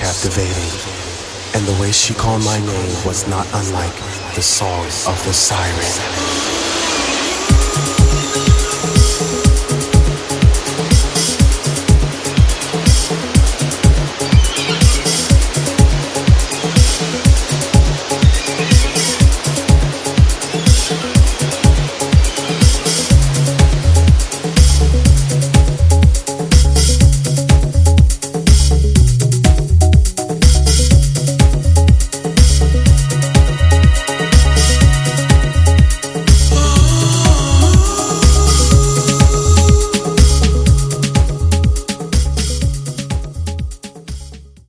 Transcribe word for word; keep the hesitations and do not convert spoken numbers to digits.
captivating, and the way she called my name was not unlike the song of the siren.